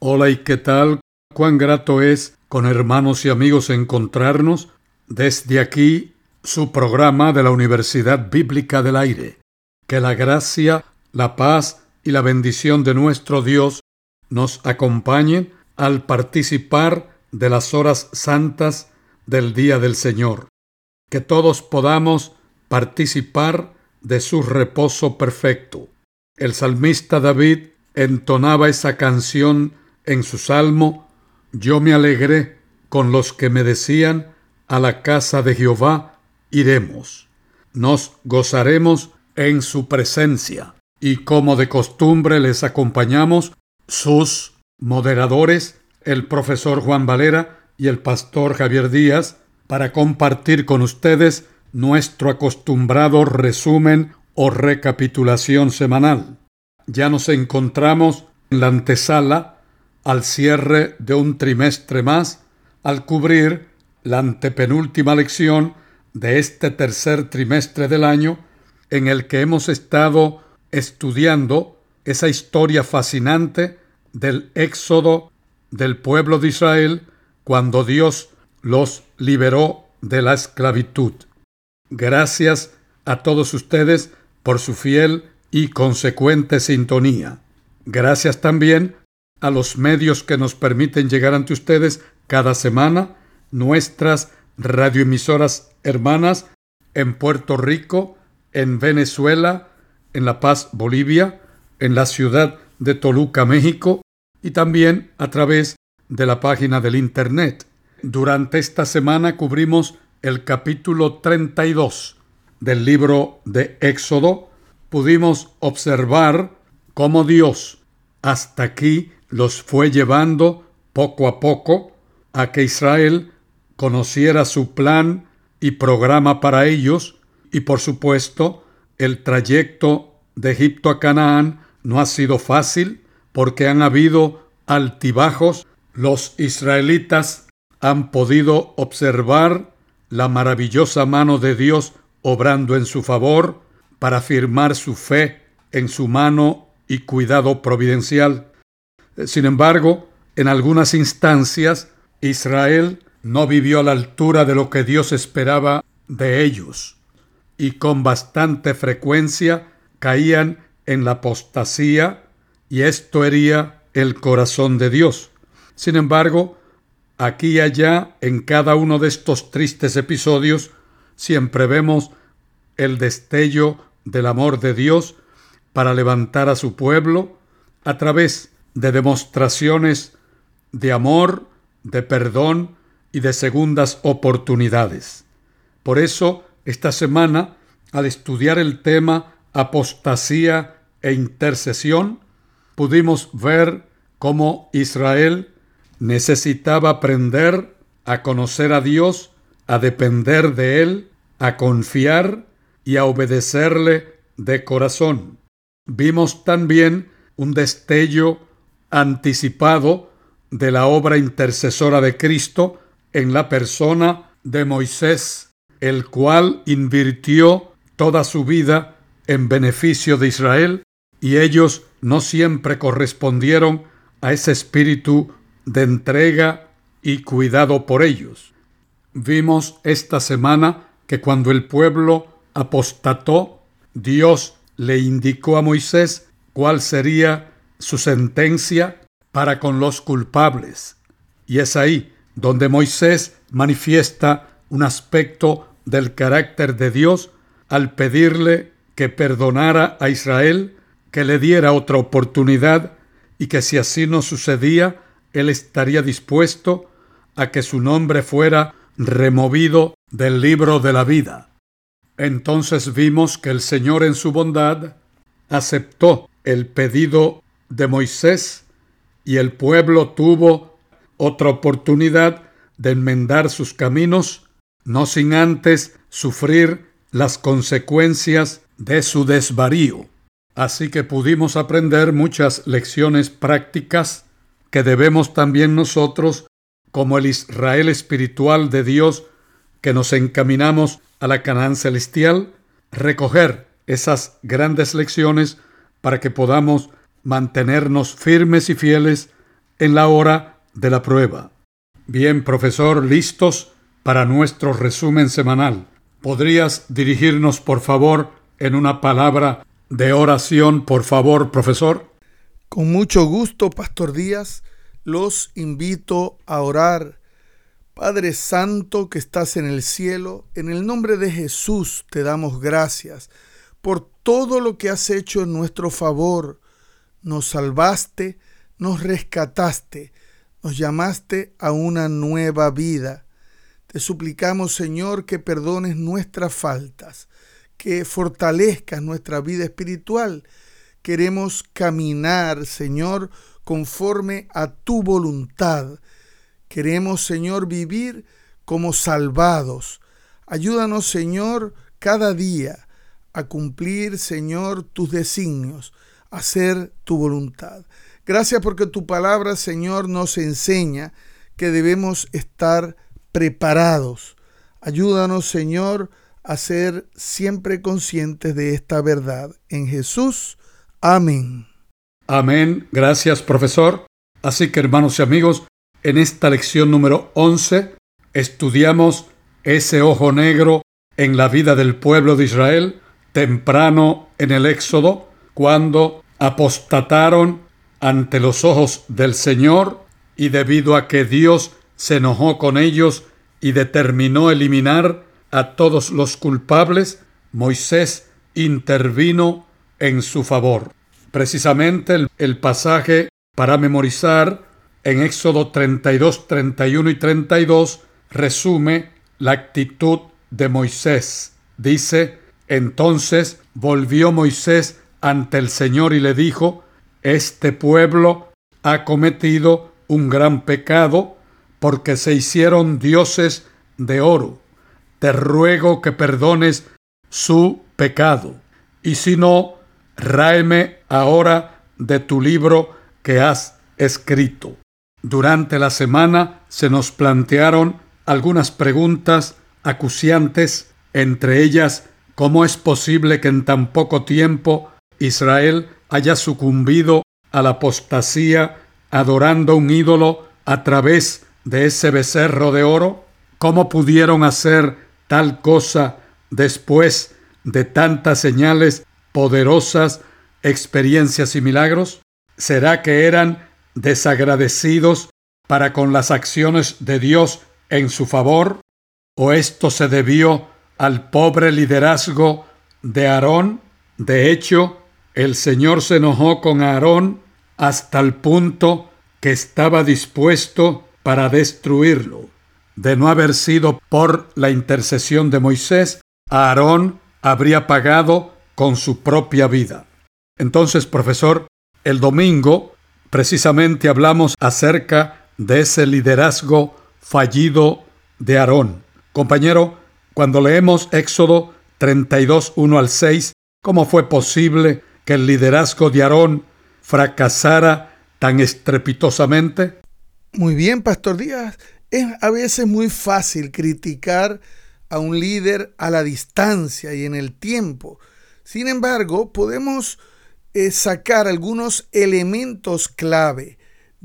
Hola, ¿y qué tal? Cuán grato es con hermanos y amigos encontrarnos desde aquí, su programa de la Universidad Bíblica del Aire. Que la gracia, la paz y la bendición de nuestro Dios nos acompañen al participar de las horas santas del día del Señor. Que todos podamos participar de su reposo perfecto. El salmista David entonaba esa canción en su salmo: yo me alegré con los que me decían, a la casa de Jehová iremos. Nos gozaremos en su presencia. Y como de costumbre les acompañamos sus moderadores, el profesor Juan Valera y el pastor Javier Díaz, para compartir con ustedes nuestro acostumbrado resumen o recapitulación semanal. Ya nos encontramos en la antesala al cierre de un trimestre más, al cubrir la antepenúltima lección de este tercer trimestre del año, en el que hemos estado estudiando esa historia fascinante del éxodo del pueblo de Israel cuando Dios los liberó de la esclavitud. Gracias a todos ustedes por su fiel y consecuente sintonía. Gracias también a los medios que nos permiten llegar ante ustedes cada semana, nuestras radioemisoras hermanas en Puerto Rico, en Venezuela, en La Paz, Bolivia, en la ciudad de Toluca, México, y también a través de la página del Internet. Durante esta semana cubrimos el capítulo 32 del libro de Éxodo. Pudimos observar cómo Dios hasta aquí los fue llevando poco a poco a que Israel conociera su plan y programa para ellos, y por supuesto el trayecto de Egipto a Canaán no ha sido fácil porque han habido altibajos. Los israelitas han podido observar la maravillosa mano de Dios obrando en su favor para afirmar su fe en su mano y cuidado providencial. Sin embargo, en algunas instancias, Israel no vivió a la altura de lo que Dios esperaba de ellos, y con bastante frecuencia caían en la apostasía, y esto hería el corazón de Dios. Sin embargo, aquí y allá, en cada uno de estos tristes episodios, siempre vemos el destello del amor de Dios para levantar a su pueblo a través de demostraciones de amor, de perdón y de segundas oportunidades. Por eso, esta semana, al estudiar el tema apostasía e intercesión, pudimos ver cómo Israel necesitaba aprender a conocer a Dios, a depender de Él, a confiar y a obedecerle de corazón. Vimos también un destello anticipado de la obra intercesora de Cristo en la persona de Moisés, el cual invirtió toda su vida en beneficio de Israel, y ellos no siempre correspondieron a ese espíritu de entrega y cuidado por ellos. Vimos esta semana que cuando el pueblo apostató, Dios le indicó a Moisés cuál sería su sentencia para con los culpables. Y es ahí donde Moisés manifiesta un aspecto del carácter de Dios al pedirle que perdonara a Israel, que le diera otra oportunidad, y que si así no sucedía, él estaría dispuesto a que su nombre fuera removido del libro de la vida. Entonces vimos que el Señor en su bondad aceptó el pedido de Moisés, y el pueblo tuvo otra oportunidad de enmendar sus caminos, no sin antes sufrir las consecuencias de su desvarío. Así que pudimos aprender muchas lecciones prácticas que debemos también nosotros, como el Israel espiritual de Dios, que nos encaminamos a la Canaán celestial, recoger esas grandes lecciones para que podamos mantenernos firmes y fieles en la hora de la prueba. Bien, profesor, listos para nuestro resumen semanal. ¿Podrías dirigirnos, por favor, en una palabra de oración, por favor, profesor? Con mucho gusto, Pastor Díaz, los invito a orar. Padre Santo que estás en el cielo, en el nombre de Jesús te damos gracias por todo lo que has hecho en nuestro favor. Nos salvaste, nos rescataste, nos llamaste a una nueva vida. Te suplicamos, Señor, que perdones nuestras faltas, que fortalezcas nuestra vida espiritual. Queremos caminar, Señor, conforme a tu voluntad. Queremos, Señor, vivir como salvados. Ayúdanos, Señor, cada día a cumplir, Señor, tus designios, a hacer tu voluntad. Gracias porque tu palabra, Señor, nos enseña que debemos estar preparados. Ayúdanos, Señor, a ser siempre conscientes de esta verdad. En Jesús, amén. Amén. Gracias, profesor. Así que, hermanos y amigos, en esta lección número 11 estudiamos ese ojo negro en la vida del pueblo de Israel temprano en el Éxodo, cuando apostataron ante los ojos del Señor, y debido a que Dios se enojó con ellos y determinó eliminar a todos los culpables, Moisés intervino en su favor. Precisamente el pasaje para memorizar en Éxodo 32, 31 y 32 resume la actitud de Moisés. Dice: entonces volvió Moisés ante el Señor y le dijo: este pueblo ha cometido un gran pecado porque se hicieron dioses de oro. Te ruego que perdones su pecado, y si no, ráeme ahora de tu libro que has escrito. Durante la semana se nos plantearon algunas preguntas acuciantes, entre ellas: ¿cómo es posible que en tan poco tiempo Israel haya sucumbido a la apostasía adorando un ídolo a través de ese becerro de oro? ¿Cómo pudieron hacer tal cosa después de tantas señales poderosas, experiencias y milagros? ¿Será que eran desagradecidos para con las acciones de Dios en su favor? ¿O esto se debió al pobre liderazgo de Aarón? De hecho, el Señor se enojó con Aarón hasta el punto que estaba dispuesto para destruirlo. De no haber sido por la intercesión de Moisés, Aarón habría pagado con su propia vida. Entonces, profesor, el domingo precisamente hablamos acerca de ese liderazgo fallido de Aarón. Compañero, cuando leemos Éxodo 32, 1 al 6, ¿cómo fue posible que el liderazgo de Aarón fracasara tan estrepitosamente? Muy bien, Pastor Díaz. Es a veces muy fácil criticar a un líder a la distancia y en el tiempo. Sin embargo, podemos sacar algunos elementos clave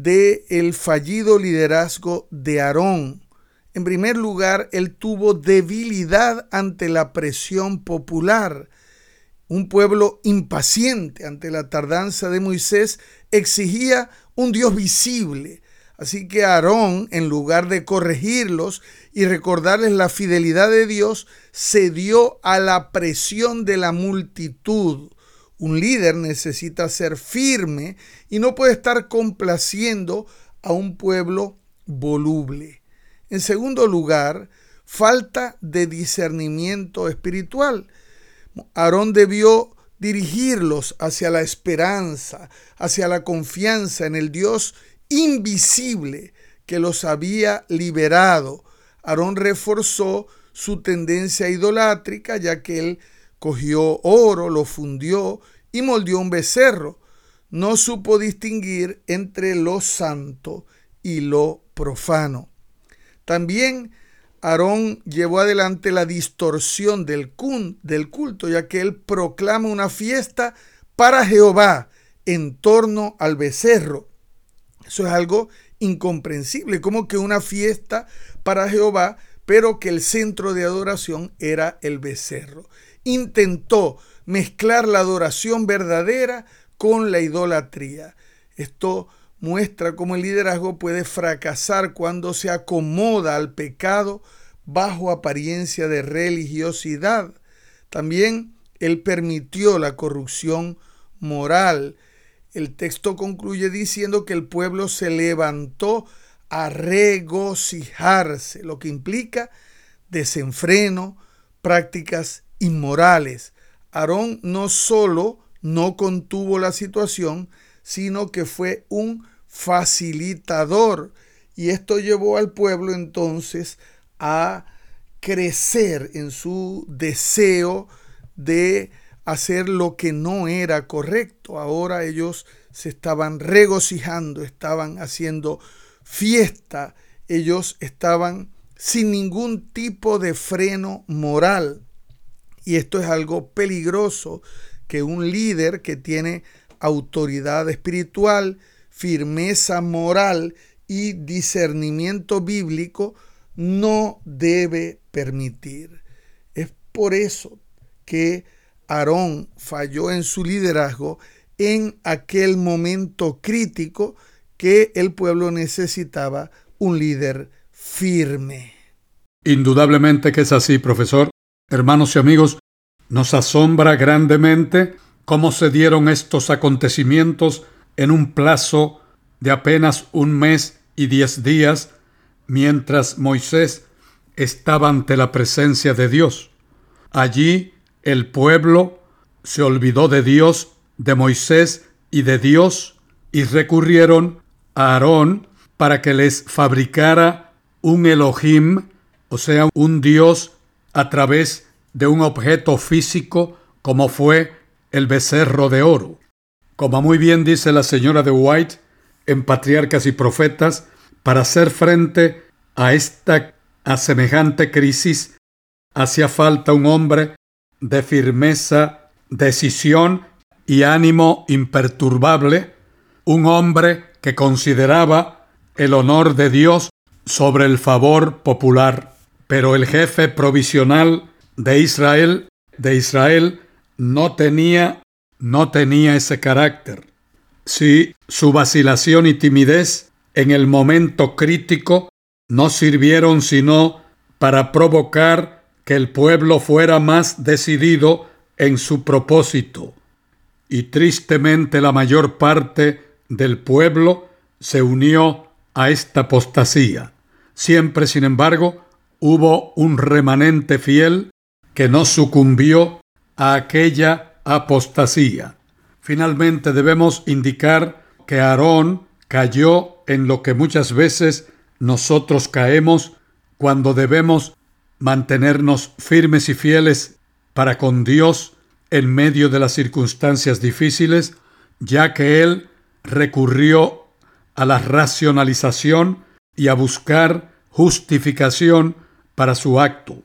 del fallido liderazgo de Aarón. En primer lugar, él tuvo debilidad ante la presión popular. Un pueblo impaciente ante la tardanza de Moisés exigía un Dios visible. Así que Aarón, en lugar de corregirlos y recordarles la fidelidad de Dios, cedió a la presión de la multitud. Un líder necesita ser firme y no puede estar complaciendo a un pueblo voluble. En segundo lugar, falta de discernimiento espiritual. Aarón debió dirigirlos hacia la esperanza, hacia la confianza en el Dios invisible que los había liberado. Aarón reforzó su tendencia idolátrica, ya que él cogió oro, lo fundió y moldeó un becerro. No supo distinguir entre lo santo y lo profano. También Aarón llevó adelante la distorsión del culto, ya que él proclama una fiesta para Jehová en torno al becerro. Eso es algo incomprensible, como que una fiesta para Jehová, pero que el centro de adoración era el becerro. Intentó mezclar la adoración verdadera con la idolatría. Esto muestra cómo el liderazgo puede fracasar cuando se acomoda al pecado bajo apariencia de religiosidad. También él permitió la corrupción moral. El texto concluye diciendo que el pueblo se levantó a regocijarse, lo que implica desenfreno, prácticas inmorales. Aarón no solo no contuvo la situación, sino que fue un facilitador. Y esto llevó al pueblo entonces a crecer en su deseo de hacer lo que no era correcto. Ahora ellos se estaban regocijando, estaban haciendo fiesta, ellos estaban sin ningún tipo de freno moral. Y esto es algo peligroso, que un líder que tiene autoridad espiritual, firmeza moral y discernimiento bíblico no debe permitir. Es por eso que Aarón falló en su liderazgo en aquel momento crítico que el pueblo necesitaba un líder firme. Indudablemente que es así, profesor. Hermanos y amigos, nos asombra grandemente cómo se dieron estos acontecimientos en un plazo de apenas 1 mes y 10 días, mientras Moisés estaba ante la presencia de Dios. Allí el pueblo se olvidó de Dios, de Moisés y de Dios, y recurrieron a Aarón para que les fabricara un Elohim, o sea, un Dios a través de un objeto físico como fue el becerro de oro. Como muy bien dice la señora de White en Patriarcas y Profetas, para hacer frente a esta semejante crisis hacía falta un hombre de firmeza, decisión y ánimo imperturbable, un hombre que consideraba el honor de Dios sobre el favor popular. Pero el jefe provisional de Israel no tenía ese carácter. Sí, su vacilación y timidez en el momento crítico no sirvieron sino para provocar que el pueblo fuera más decidido en su propósito. Y tristemente la mayor parte del pueblo se unió a esta apostasía. Siempre, sin embargo, hubo un remanente fiel que no sucumbió a aquella apostasía. Finalmente debemos indicar que Aarón cayó en lo que muchas veces nosotros caemos cuando debemos mantenernos firmes y fieles para con Dios en medio de las circunstancias difíciles, ya que él recurrió a la racionalización y a buscar justificación para su acto.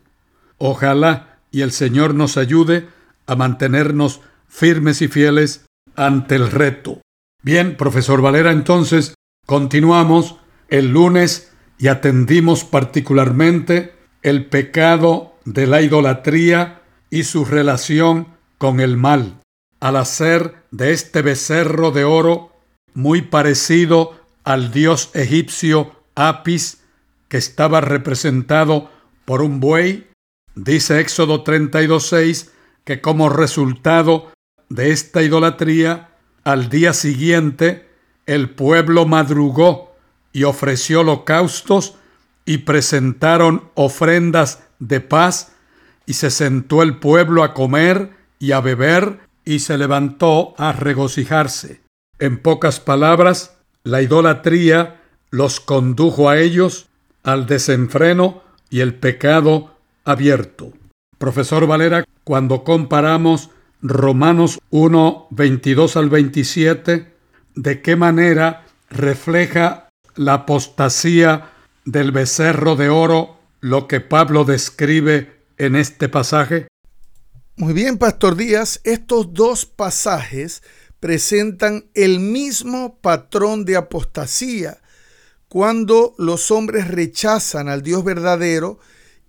Ojalá y el Señor nos ayude a mantenernos firmes y fieles ante el reto. Bien, profesor Valera, entonces continuamos el lunes y atendimos particularmente el pecado de la idolatría y su relación con el mal, al hacer de este becerro de oro muy parecido al dios egipcio Apis, que estaba representado por un buey. Dice Éxodo 32:6 que como resultado de esta idolatría, al día siguiente el pueblo madrugó y ofreció holocaustos y presentaron ofrendas de paz, y se sentó el pueblo a comer y a beber y se levantó a regocijarse. En pocas palabras, la idolatría los condujo a ellos al desenfreno y el pecado abierto. Profesor Valera, cuando comparamos Romanos 1, 22 al 27, ¿de qué manera refleja la apostasía del becerro de oro lo que Pablo describe en este pasaje? Muy bien, Pastor Díaz, estos dos pasajes presentan el mismo patrón de apostasía. Cuando los hombres rechazan al Dios verdadero,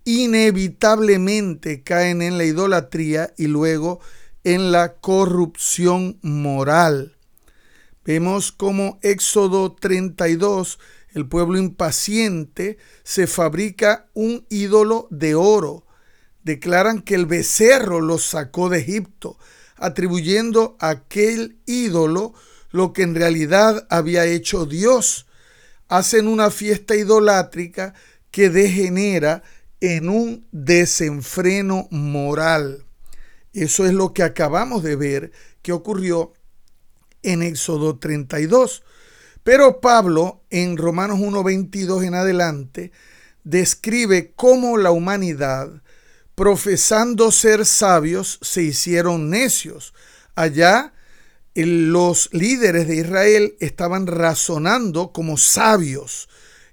inevitablemente caen en la idolatría y luego en la corrupción moral. Vemos como Éxodo 32, el pueblo impaciente se fabrica un ídolo de oro. Declaran que el becerro los sacó de Egipto, atribuyendo a aquel ídolo lo que en realidad había hecho Dios. Hacen una fiesta idolátrica que degenera en un desenfreno moral. Eso es lo que acabamos de ver que ocurrió en Éxodo 32. Pero Pablo, en Romanos 1:22 en adelante, describe cómo la humanidad, profesando ser sabios, se hicieron necios. Allá, los líderes de Israel estaban razonando como sabios.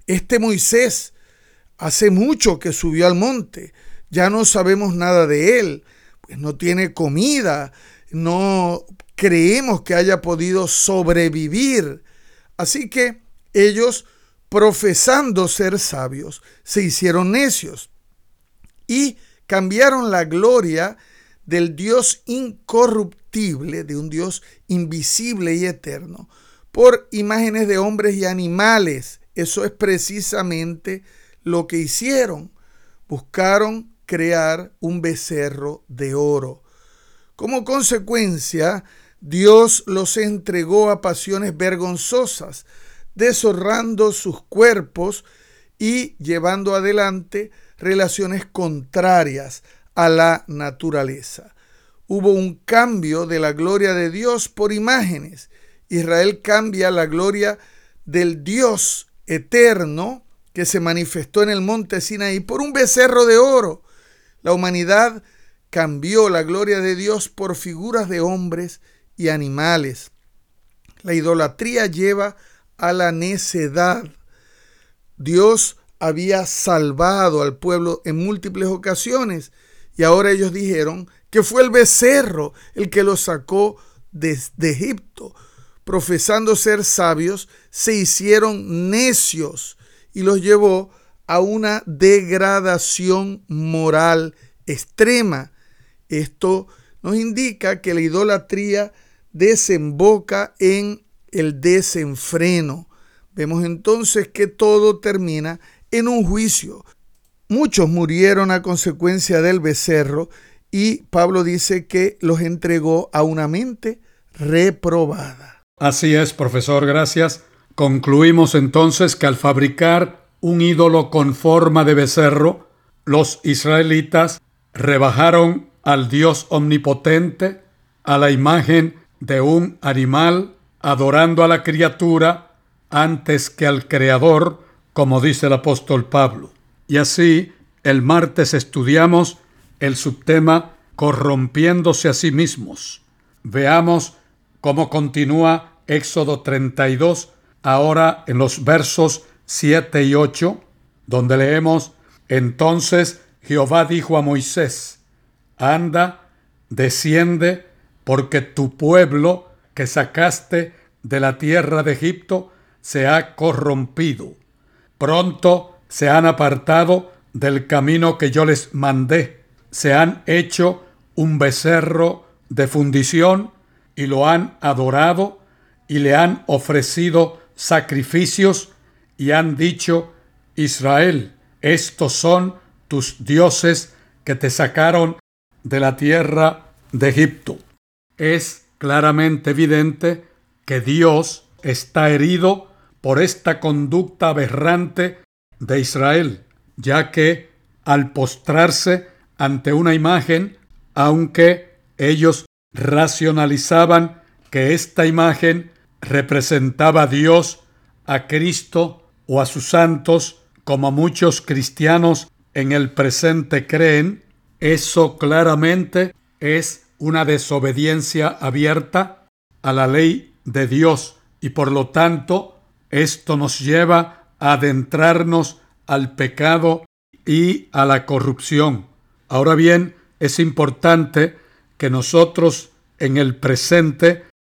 Moisés hace mucho que subió al monte, ya no sabemos nada de él, pues no tiene comida, no creemos que haya podido sobrevivir. Así que ellos, profesando ser sabios, se hicieron necios y cambiaron la gloria del Dios incorruptible, de un Dios invisible y eterno, por imágenes de hombres y animales. Eso es precisamente lo que hicieron. Buscaron crear un becerro de oro. Como consecuencia, Dios los entregó a pasiones vergonzosas, deshonrando sus cuerpos y llevando adelante relaciones contrarias a la naturaleza. Hubo un cambio de la gloria de Dios por imágenes. Israel cambia la gloria del Dios eterno que se manifestó en el monte Sinaí por un becerro de oro. La humanidad cambió la gloria de Dios por figuras de hombres y animales. La idolatría lleva a la necedad. Dios había salvado al pueblo en múltiples ocasiones y ahora ellos dijeron que fue el becerro el que los sacó de Egipto. Profesando ser sabios, se hicieron necios y los llevó a una degradación moral extrema. Esto nos indica que la idolatría desemboca en el desenfreno. Vemos entonces que todo termina en un juicio. Muchos murieron a consecuencia del becerro y Pablo dice que los entregó a una mente reprobada. Así es, profesor, gracias. Concluimos entonces que al fabricar un ídolo con forma de becerro, los israelitas rebajaron al Dios omnipotente a la imagen de un animal, adorando a la criatura antes que al Creador, como dice el apóstol Pablo. Y así, el martes estudiamos el subtema corrompiéndose a sí mismos. Veamos cómo continúa Éxodo 32, ahora en los versos 7 y 8, donde leemos: Entonces Jehová dijo a Moisés: Anda, desciende, porque tu pueblo que sacaste de la tierra de Egipto se ha corrompido. Pronto se han apartado del camino que yo les mandé. Se han hecho un becerro de fundición y lo han adorado y le han ofrecido sacrificios y han dicho: Israel, estos son tus dioses que te sacaron de la tierra de Egipto. Es claramente evidente que Dios está herido por esta conducta aberrante de Israel, ya que al postrarse ante una imagen, aunque ellos racionalizaban que esta imagen representaba a Dios, a Cristo o a sus santos, como muchos cristianos en el presente creen, eso claramente es una desobediencia abierta a la ley de Dios y por lo tanto esto nos lleva a adentrarnos al pecado y a la corrupción. Ahora bien, es importante que nosotros en el presente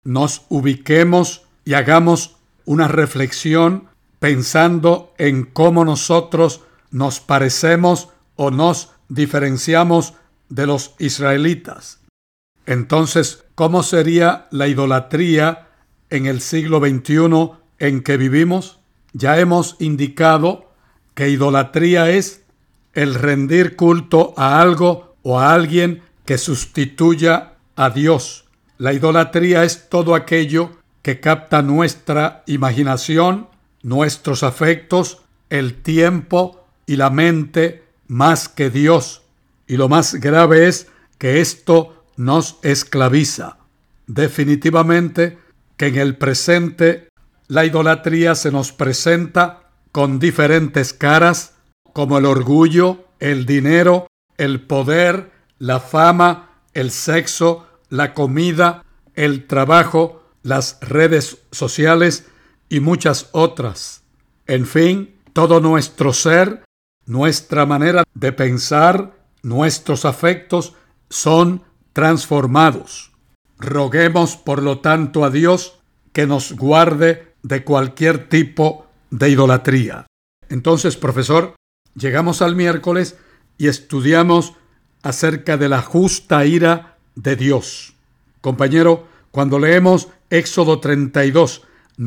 nos ubiquemos y hagamos una reflexión pensando en cómo nosotros nos parecemos o nos diferenciamos de los israelitas. Entonces, ¿cómo sería la idolatría en el siglo XXI en que vivimos? Ya hemos indicado que idolatría es el rendir culto a algo o a alguien que sustituya a Dios. La idolatría es todo aquello que capta nuestra imaginación, nuestros afectos, el tiempo y la mente más que Dios. Y lo más grave es que esto nos esclaviza. Definitivamente que en el presente la idolatría se nos presenta con diferentes caras, como el orgullo, el dinero, el poder, la fama, el sexo, la comida, el trabajo, las redes sociales y muchas otras. En fin, todo nuestro ser, nuestra manera de pensar, nuestros afectos son transformados. Roguemos, por lo tanto, a Dios que nos guarde de cualquier tipo de idolatría. Entonces, profesor, llegamos al miércoles y estudiamos acerca de la justa ira de Dios. Compañero, cuando leemos Éxodo 32,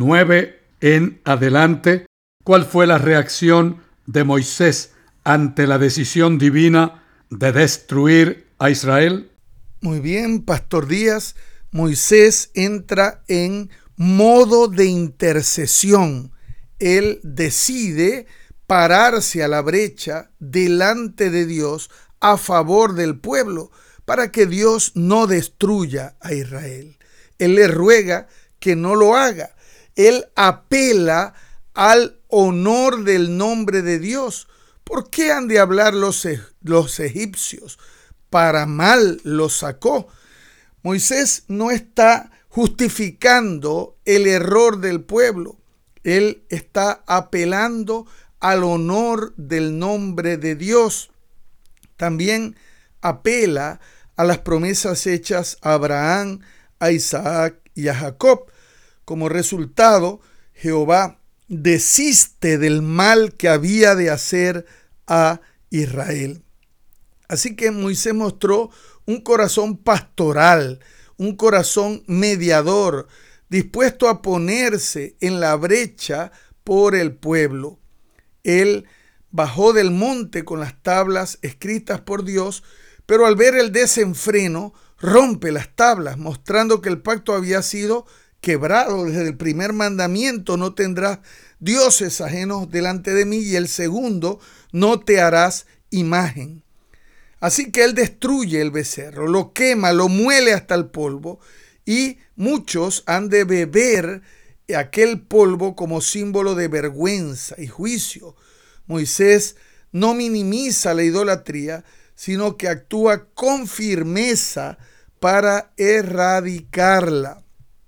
9 en adelante, ¿cuál fue la reacción de Moisés ante la decisión divina de destruir a Israel? Muy bien, Pastor Díaz. Moisés entra en modo de intercesión. Él decide pararse a la brecha delante de Dios a favor del pueblo para que Dios no destruya a Israel. Él le ruega que no lo haga. Él apela al honor del nombre de Dios. ¿Por qué han de hablar los egipcios? Para mal los sacó. Moisés no está justificando el error del pueblo. Él está apelando al honor del nombre de Dios. También apela a las promesas hechas a Abraham, a Isaac y a Jacob. Como resultado, Jehová desiste del mal que había de hacer a Israel. Así que Moisés mostró un corazón pastoral, un corazón mediador, dispuesto a ponerse en la brecha por el pueblo. Él bajó del monte con las tablas escritas por Dios, pero al ver el desenfreno, rompe las tablas, mostrando que el pacto había sido quebrado. Desde el primer mandamiento: no tendrás dioses ajenos delante de mí, y el segundo: no te harás imagen. Así que él destruye el becerro, lo quema, lo muele hasta el polvo, y muchos han de beber aquel polvo como símbolo de vergüenza y juicio. Moisés no minimiza la idolatría, sino que actúa con firmeza para erradicarla.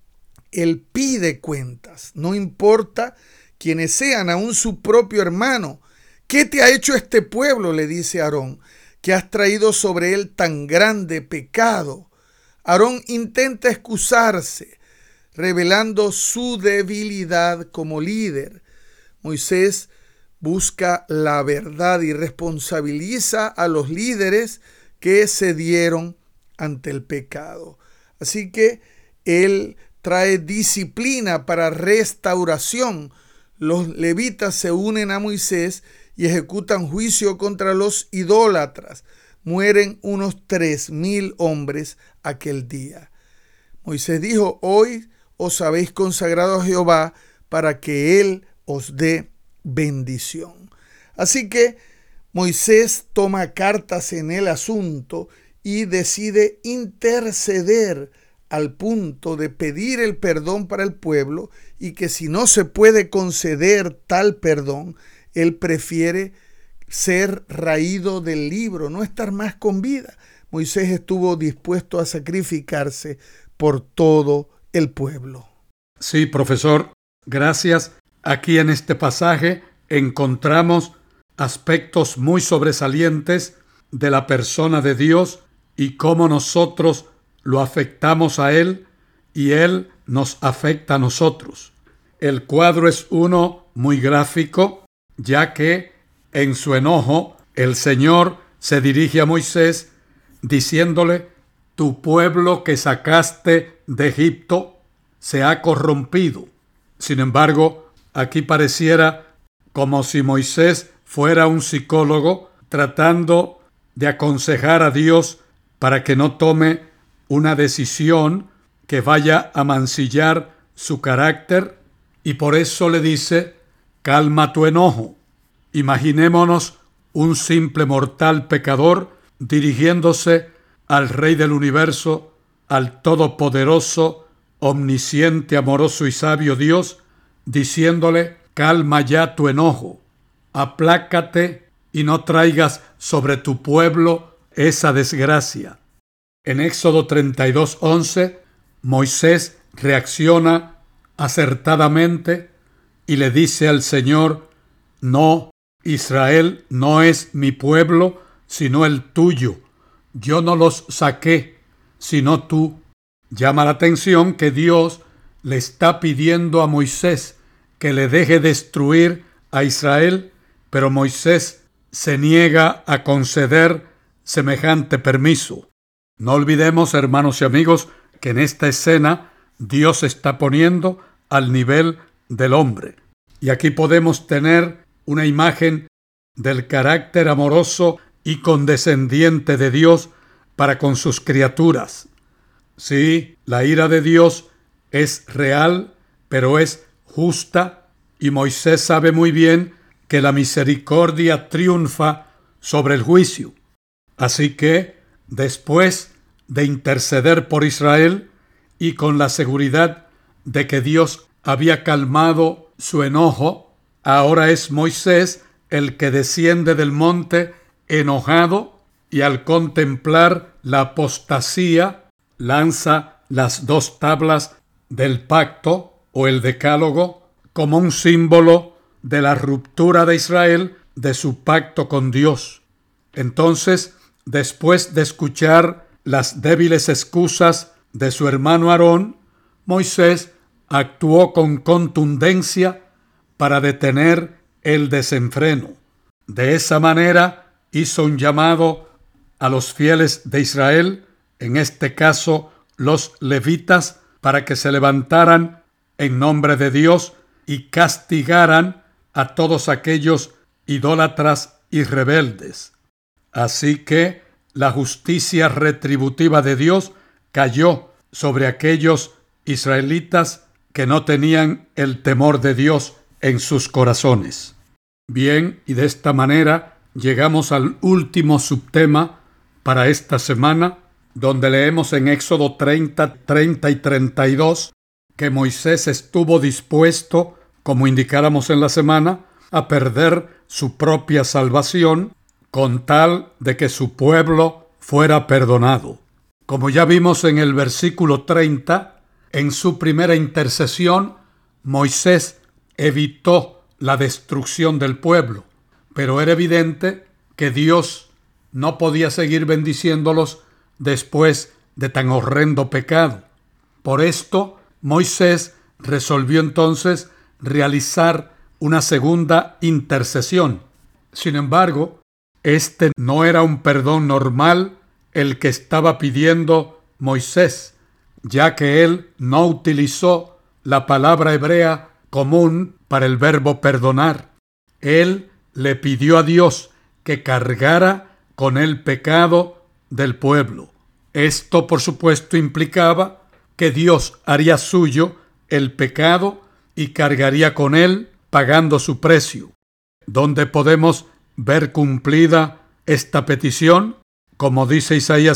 Él pide cuentas, no importa quiénes sean, aún su propio hermano. ¿Qué te ha hecho este pueblo?, le dice Aarón, que has traído sobre él tan grande pecado. Aarón intenta excusarse, revelando su debilidad como líder. Moisés busca la verdad y responsabiliza a los líderes que cedieron ante el pecado. Así que él trae disciplina para restauración. Los levitas se unen a Moisés y ejecutan juicio contra los idólatras. Mueren unos 3,000 hombres aquel día. Moisés dijo: hoy os habéis consagrado a Jehová para que Él os dé bendición. Así que Moisés toma cartas en el asunto y decide interceder al punto de pedir el perdón para el pueblo, y que si no se puede conceder tal perdón, él prefiere ser raído del libro, no estar más con vida. Moisés estuvo dispuesto a sacrificarse por todo el pueblo. Sí, profesor, gracias. Aquí en este pasaje encontramos aspectos muy sobresalientes de la persona de Dios y cómo nosotros lo afectamos a Él y Él nos afecta a nosotros. El cuadro es uno muy gráfico, ya que en su enojo el Señor se dirige a Moisés diciéndole: tu pueblo que sacaste de Egipto se ha corrompido. Sin embargo, aquí pareciera como si Moisés fuera un psicólogo tratando de aconsejar a Dios para que no tome una decisión que vaya a mancillar su carácter, y por eso le dice: calma tu enojo. Imaginémonos un simple mortal pecador dirigiéndose al Rey del universo, al todopoderoso, omnisciente, amoroso y sabio Dios, diciéndole: calma ya tu enojo, aplácate y no traigas sobre tu pueblo esa desgracia. En Éxodo 32:11, Moisés reacciona acertadamente y le dice al Señor: no, Israel no es mi pueblo, sino el tuyo. Yo no los saqué, sino tú. Llama la atención que Dios le está pidiendo a Moisés que le deje destruir a Israel, pero Moisés se niega a conceder semejante permiso. No olvidemos, hermanos y amigos, que en esta escena Dios se está poniendo al nivel del hombre. Y aquí podemos tener una imagen del carácter amoroso y condescendiente de Dios para con sus criaturas. Sí, la ira de Dios es real, pero es justa, y Moisés sabe muy bien que la misericordia triunfa sobre el juicio. Así que, después de interceder por Israel y con la seguridad de que Dios había calmado su enojo, ahora es Moisés el que desciende del monte enojado y, al contemplar la apostasía, lanza las 2 tablas del pacto o el decálogo como un símbolo de la ruptura de Israel de su pacto con Dios. Entonces, después de escuchar las débiles excusas de su hermano Aarón, Moisés actuó con contundencia para detener el desenfreno. De esa manera hizo un llamado a los fieles de Israel, en este caso los levitas, para que se levantaran en nombre de Dios y castigaran a todos aquellos idólatras y rebeldes. Así que la justicia retributiva de Dios cayó sobre aquellos israelitas que no tenían el temor de Dios en sus corazones. Bien, y de esta manera llegamos al último subtema para esta semana, donde leemos en Éxodo 30, 30 y 32 que Moisés estuvo dispuesto, como indicáramos en la semana, a perder su propia salvación con tal de que su pueblo fuera perdonado. Como ya vimos en el versículo 30, en su primera intercesión, Moisés evitó la destrucción del pueblo, pero era evidente que Dios no podía seguir bendiciéndolos después de tan horrendo pecado. Por esto, Moisés resolvió entonces realizar una segunda intercesión. Sin embargo, este no era un perdón normal el que estaba pidiendo Moisés, ya que él no utilizó la palabra hebrea común para el verbo perdonar. Él le pidió a Dios que cargara con el pecado del pueblo. Esto, por supuesto, implicaba que Dios haría suyo el pecado y cargaría con él, pagando su precio. ¿Dónde podemos ver cumplida esta petición? Como dice Isaías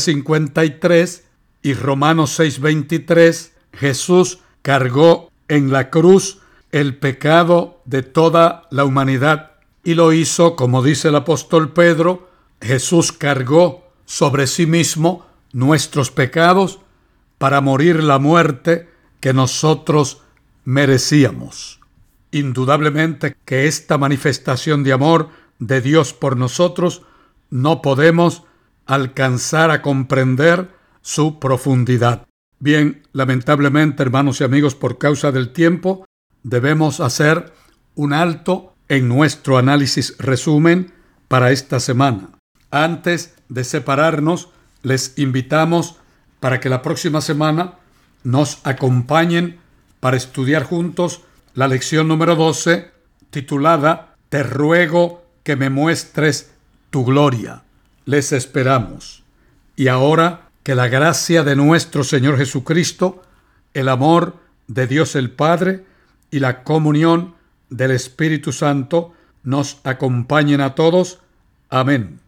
53 y Romanos 6:23, Jesús cargó en la cruz el pecado de toda la humanidad, y lo hizo, como dice el apóstol Pedro, Jesús cargó sobre sí mismo nuestros pecados para morir la muerte que nosotros merecíamos. Indudablemente que esta manifestación de amor de Dios por nosotros no podemos alcanzar a comprender su profundidad. Bien, lamentablemente, hermanos y amigos, por causa del tiempo, debemos hacer un alto en nuestro análisis resumen para esta semana. Antes de separarnos, les invitamos para que la próxima semana nos acompañen para estudiar juntos la lección número 12, titulada Te ruego que me muestres tu gloria. Les esperamos. Y ahora, que la gracia de nuestro Señor Jesucristo, el amor de Dios el Padre y la comunión del Espíritu Santo nos acompañen a todos. Amén.